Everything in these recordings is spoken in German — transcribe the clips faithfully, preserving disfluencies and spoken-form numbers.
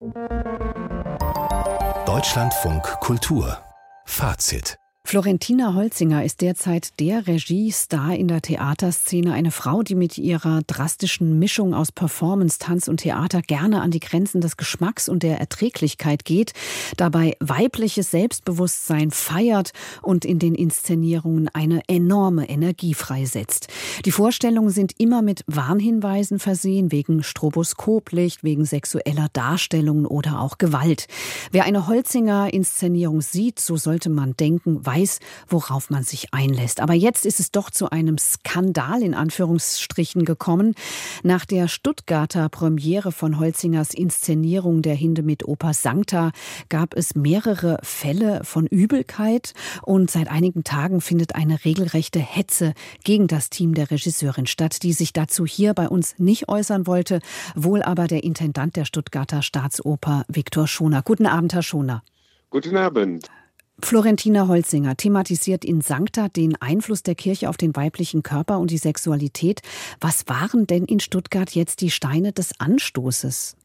Deutschlandfunk Kultur Fazit. Florentina Holzinger ist derzeit der Regiestar in der Theaterszene. Eine Frau, die mit ihrer drastischen Mischung aus Performance, Tanz und Theater gerne an die Grenzen des Geschmacks und der Erträglichkeit geht, dabei weibliches Selbstbewusstsein feiert und in den Inszenierungen eine enorme Energie freisetzt. Die Vorstellungen sind immer mit Warnhinweisen versehen, wegen Stroboskoplicht, wegen sexueller Darstellungen oder auch Gewalt. Wer eine Holzinger-Inszenierung sieht, so sollte man denken, weiß, worauf man sich einlässt. Aber jetzt ist es doch zu einem Skandal in Anführungsstrichen gekommen. Nach der Stuttgarter Premiere von Holzingers Inszenierung der Hindemith-Oper Sancta gab es mehrere Fälle von Übelkeit und seit einigen Tagen findet eine regelrechte Hetze gegen das Team der Regisseurin statt, die sich dazu hier bei uns nicht äußern wollte, wohl aber der Intendant der Stuttgarter Staatsoper Viktor Schoner. Guten Abend, Herr Schoner. Guten Abend. Florentina Holzinger thematisiert in Sancta den Einfluss der Kirche auf den weiblichen Körper und die Sexualität. Was waren denn in Stuttgart jetzt die Steine des Anstoßes?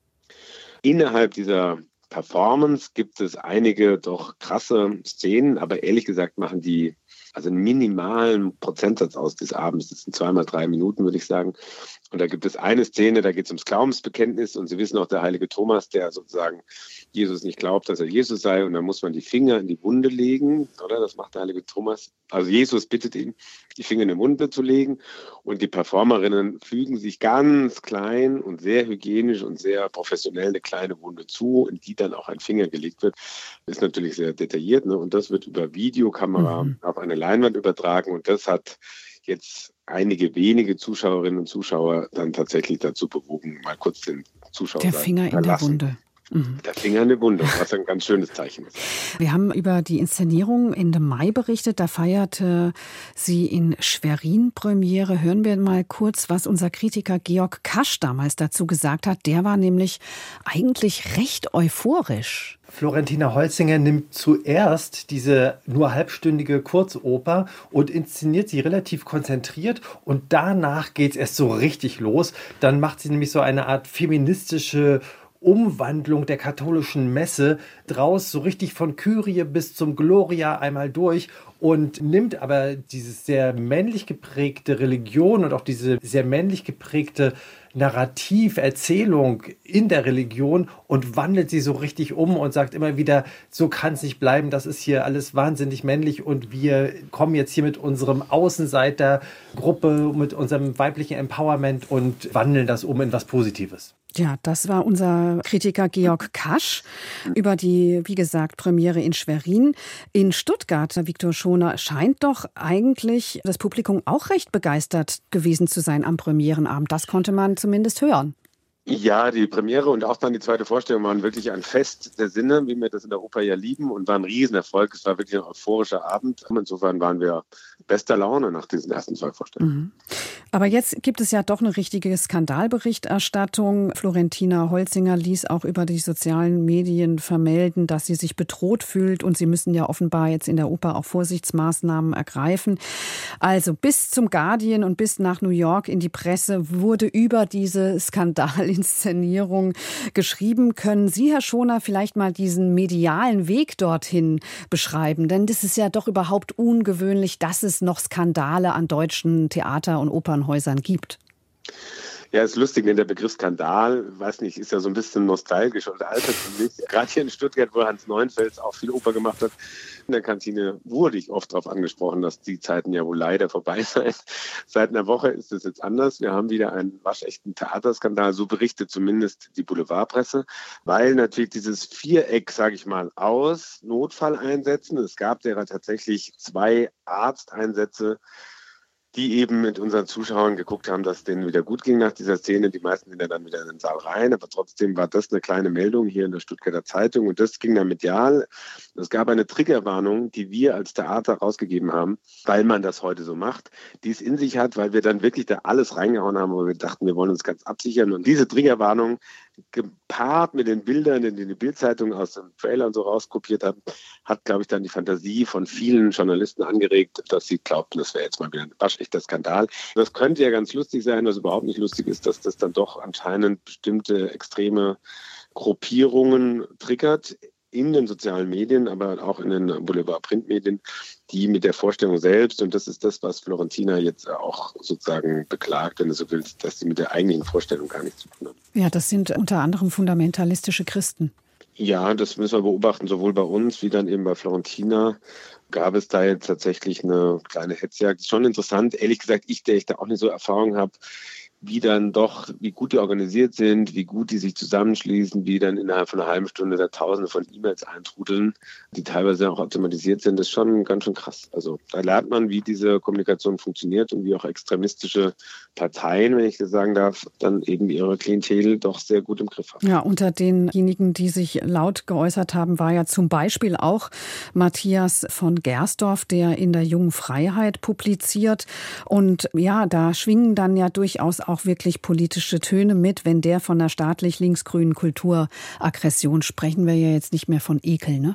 Innerhalb dieser Performance gibt es einige doch krasse Szenen, aber ehrlich gesagt machen die also einen minimalen Prozentsatz aus des Abends. Das sind zweimal drei Minuten, würde ich sagen. Und da gibt es eine Szene, da geht es ums Glaubensbekenntnis. Und Sie wissen auch, der heilige Thomas, der sozusagen Jesus nicht glaubt, dass er Jesus sei. Und da muss man die Finger in die Wunde legen, oder? Das macht der heilige Thomas. Also Jesus bittet ihn, die Finger in die Wunde zu legen. Und die Performerinnen fügen sich ganz klein und sehr hygienisch und sehr professionell eine kleine Wunde zu, in die dann auch ein Finger gelegt wird. Das ist natürlich sehr detailliert, ne? Und das wird über Videokamera mhm. auf eine Leinwand übertragen. Und das hat jetzt einige wenige Zuschauerinnen und Zuschauer dann tatsächlich dazu bewogen, mal kurz den Zuschauer Der Finger in der Wunde. Mhm. Der Finger in der Wunde, was ein ganz schönes Zeichen ist. Wir haben über die Inszenierung Ende Mai berichtet. Da feierte sie in Schwerin Premiere. Hören wir mal kurz, was unser Kritiker Georg Kasch damals dazu gesagt hat. Der war nämlich eigentlich recht euphorisch. Florentina Holzinger nimmt zuerst diese nur halbstündige Kurzoper und inszeniert sie relativ konzentriert und danach geht es erst so richtig los. Dann macht sie nämlich so eine Art feministische Umwandlung der katholischen Messe draus, so richtig von Kyrie bis zum Gloria einmal durch und nimmt aber dieses sehr männlich geprägte Religion und auch diese sehr männlich geprägte Narrativerzählung in der Religion und wandelt sie so richtig um und sagt immer wieder, so kann es nicht bleiben, das ist hier alles wahnsinnig männlich und wir kommen jetzt hier mit unserem Außenseitergruppe, mit unserem weiblichen Empowerment und wandeln das um in was Positives. Ja, das war unser Kritiker Georg Kasch über die, wie gesagt, Premiere in Schwerin. In Stuttgart, Viktor Schoner, scheint doch eigentlich das Publikum auch recht begeistert gewesen zu sein am Premierenabend. Das konnte man zumindest hören. Ja, die Premiere und auch dann die zweite Vorstellung waren wirklich ein Fest der Sinne, wie wir das in der Oper ja lieben und war ein Riesenerfolg. Es war wirklich ein euphorischer Abend. Insofern waren wir bester Laune nach diesen ersten zwei Vorstellungen. Mhm. Aber jetzt gibt es ja doch eine richtige Skandalberichterstattung. Florentina Holzinger ließ auch über die sozialen Medien vermelden, dass sie sich bedroht fühlt und sie müssen ja offenbar jetzt in der Oper auch Vorsichtsmaßnahmen ergreifen. Also bis zum Guardian und bis nach New York in die Presse wurde über diese Skandalinszenierung geschrieben. Können Sie, Herr Schoner, vielleicht mal diesen medialen Weg dorthin beschreiben? Denn das ist ja doch überhaupt ungewöhnlich, dass es noch Skandale an deutschen Theater- und Opernhäusern gibt. Ja, ist lustig, denn der Begriff Skandal, weiß nicht, ist ja so ein bisschen nostalgisch und altert für mich. Gerade hier in Stuttgart, wo Hans Neuenfels auch viel Oper gemacht hat, in der Kantine wurde ich oft darauf angesprochen, dass die Zeiten ja wohl leider vorbei seien. Seit einer Woche ist es jetzt anders. Wir haben wieder einen waschechten Theaterskandal, so berichtet zumindest die Boulevardpresse, weil natürlich dieses Viereck, sage ich mal, aus Notfalleinsätzen, es gab derer tatsächlich zwei Arzteinsätze, die eben mit unseren Zuschauern geguckt haben, dass es denen wieder gut ging nach dieser Szene. Die meisten sind ja dann wieder in den Saal rein, aber trotzdem war das eine kleine Meldung hier in der Stuttgarter Zeitung und das ging dann medial. Es gab eine Triggerwarnung, die wir als Theater rausgegeben haben, weil man das heute so macht, die es in sich hat, weil wir dann wirklich da alles reingehauen haben, wo wir dachten, wir wollen uns ganz absichern. Und diese Triggerwarnung gepaart mit den Bildern, die die Bild-Zeitung aus dem Trailer und so rauskopiert hat, hat, glaube ich, dann die Fantasie von vielen Journalisten angeregt, dass sie glaubten, das wäre jetzt mal wieder ein waschechter Skandal. Das könnte ja ganz lustig sein, was überhaupt nicht lustig ist, dass das dann doch anscheinend bestimmte extreme Gruppierungen triggert in den sozialen Medien, aber auch in den Boulevard-Printmedien, die mit der Vorstellung selbst, und das ist das, was Florentina jetzt auch sozusagen beklagt, wenn du so willst, dass sie mit der eigentlichen Vorstellung gar nichts zu tun haben. Ja, das sind unter anderem fundamentalistische Christen. Ja, das müssen wir beobachten, sowohl bei uns wie dann eben bei Florentina. Gab es da jetzt tatsächlich eine kleine Hetzjagd. Das ist schon interessant, ehrlich gesagt, ich, der ich da auch nicht so Erfahrung habe, wie dann doch, wie gut die organisiert sind, wie gut die sich zusammenschließen, wie dann innerhalb von einer halben Stunde da Tausende von E-Mails eintrudeln, die teilweise auch automatisiert sind, das ist schon ganz schön krass. Also da lernt man, wie diese Kommunikation funktioniert und wie auch extremistische Parteien, wenn ich das sagen darf, dann eben ihre Klientel doch sehr gut im Griff haben. Ja, unter denjenigen, die sich laut geäußert haben, war ja zum Beispiel auch Matthias von Gersdorf, der in der Jungen Freiheit publiziert. Und ja, da schwingen dann ja durchaus auch wirklich politische Töne mit. Wenn der von der staatlich linksgrünen Kulturaggression, sprechen wir ja jetzt nicht mehr von Ekel, ne?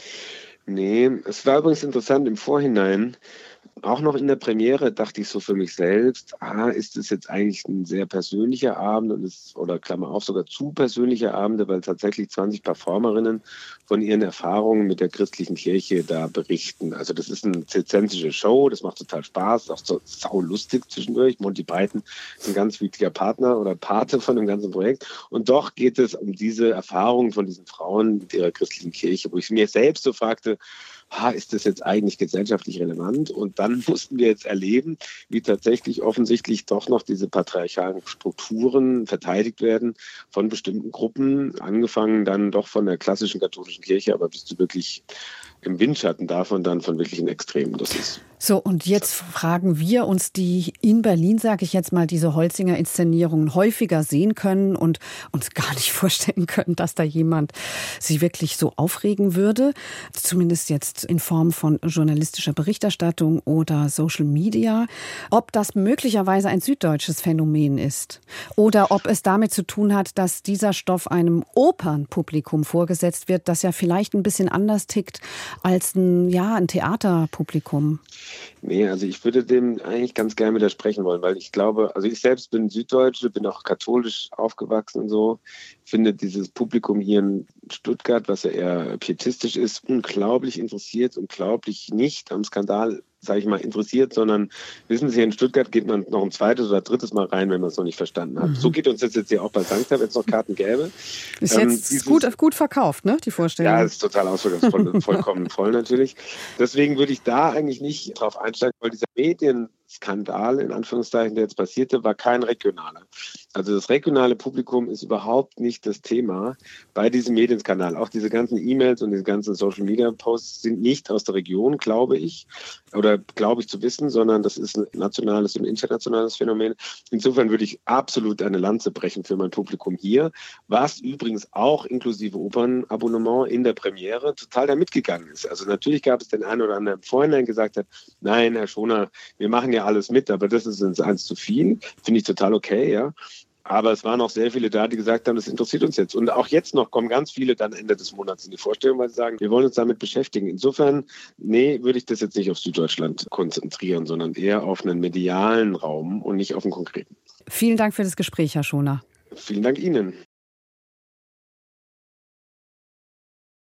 Nee, es war übrigens interessant im Vorhinein, auch noch in der Premiere dachte ich so für mich selbst, ah, ist es jetzt eigentlich ein sehr persönlicher Abend und ist, oder Klammer auf, sogar zu persönliche Abende, weil tatsächlich zwanzig Performerinnen von ihren Erfahrungen mit der christlichen Kirche da berichten. Also das ist eine zirzentische Show, das macht total Spaß, auch so saulustig zwischendurch. Monty Python ist ein ganz wichtiger Partner oder Pate von dem ganzen Projekt. Und doch geht es um diese Erfahrungen von diesen Frauen mit ihrer christlichen Kirche, wo ich mir selbst so fragte, ha, ist das jetzt eigentlich gesellschaftlich relevant? Und dann mussten wir jetzt erleben, wie tatsächlich offensichtlich doch noch diese patriarchalen Strukturen verteidigt werden von bestimmten Gruppen, angefangen dann doch von der klassischen katholischen Kirche, aber bist du wirklich im Windschatten davon dann von wirklichen Extremen. Das ist so, und jetzt fragen wir uns, die in Berlin, sage ich jetzt mal, diese Holzinger-Inszenierungen häufiger sehen können und uns gar nicht vorstellen können, dass da jemand sich wirklich so aufregen würde. Zumindest jetzt in Form von journalistischer Berichterstattung oder Social Media. Ob das möglicherweise ein süddeutsches Phänomen ist oder ob es damit zu tun hat, dass dieser Stoff einem Opernpublikum vorgesetzt wird, das ja vielleicht ein bisschen anders tickt als ein, ja, ein Theaterpublikum. Nee, also ich würde dem eigentlich ganz gerne widersprechen wollen, weil ich glaube, also ich selbst bin Süddeutsche, bin auch katholisch aufgewachsen und so, finde dieses Publikum hier in Stuttgart, was ja eher pietistisch ist, unglaublich interessiert, unglaublich nicht am Skandal, sage ich mal, interessiert, sondern wissen Sie, in Stuttgart geht man noch ein zweites oder drittes Mal rein, wenn man es noch nicht verstanden hat. Mhm. So geht uns das jetzt hier auch bei Sankta, wenn es noch Karten gäbe. Ist ähm, jetzt dieses, gut, gut verkauft, ne, die Vorstellung? Ja, ist total ausverkauft, vollkommen voll natürlich. Deswegen würde ich da eigentlich nicht drauf einsteigen, weil dieser Medienskandal, in Anführungszeichen, der jetzt passierte, war kein regionaler. Also das regionale Publikum ist überhaupt nicht das Thema bei diesem Medienskandal. Auch diese ganzen E-Mails und diese ganzen Social-Media-Posts sind nicht aus der Region, glaube ich, oder glaube ich zu wissen, sondern das ist ein nationales und internationales Phänomen. Insofern würde ich absolut eine Lanze brechen für mein Publikum hier, was übrigens auch inklusive Opernabonnement in der Premiere total da mitgegangen ist. Also natürlich gab es den einen oder anderen im Vorhinein gesagt hat, nein, Herr Schoner, wir machen ja alles mit, aber das ist uns eins zu viel. Finde ich total okay, ja. Aber es waren auch sehr viele da, die gesagt haben, das interessiert uns jetzt. Und auch jetzt noch kommen ganz viele dann Ende des Monats in die Vorstellung, weil sie sagen, wir wollen uns damit beschäftigen. Insofern, nee, würde ich das jetzt nicht auf Süddeutschland konzentrieren, sondern eher auf einen medialen Raum und nicht auf einen konkreten. Vielen Dank für das Gespräch, Herr Schoner. Vielen Dank Ihnen.